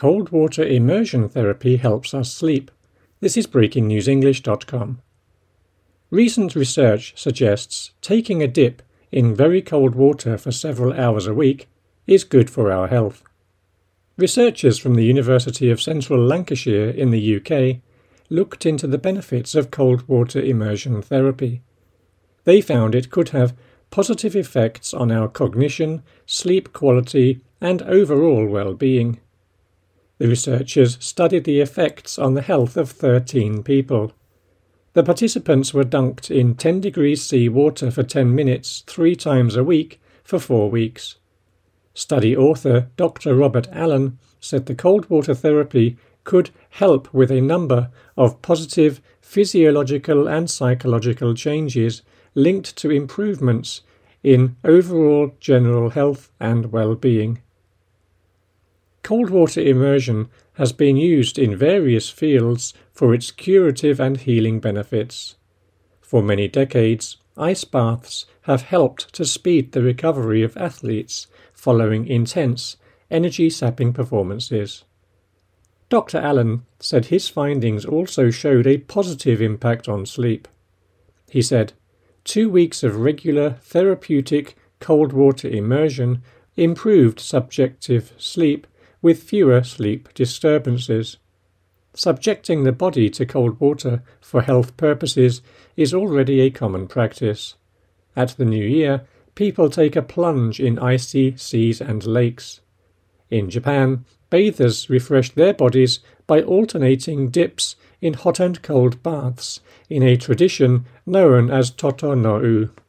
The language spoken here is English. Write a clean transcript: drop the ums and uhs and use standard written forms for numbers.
Cold water immersion therapy helps us sleep. This is BreakingNewsEnglish.com. Recent research suggests taking a dip in very cold water for several hours a week is good for our health. Researchers from the University of Central Lancashire in the UK looked into the benefits of cold water immersion therapy. They found it could have positive effects on our cognition, sleep quality, and overall well-being. The researchers studied the effects on the health of 13 people. The participants were dunked in 10 degrees C water for 10 minutes 3 times a week for 4 weeks. Study author Dr. Robert Allen said the cold water therapy could help with a number of positive physiological and psychological changes linked to improvements in overall general health and well-being. Cold water immersion has been used in various fields for its curative and healing benefits. For many decades, ice baths have helped to speed the recovery of athletes following intense, energy-sapping performances. Dr. Allen said his findings also showed a positive impact on sleep. He said, 2 weeks of regular therapeutic cold water immersion improved subjective sleep with fewer sleep disturbances. Subjecting the body to cold water for health purposes is already a common practice. At the new year, people take a plunge in icy seas and lakes. In Japan, bathers refresh their bodies by alternating dips in hot and cold baths in a tradition known as Totonou.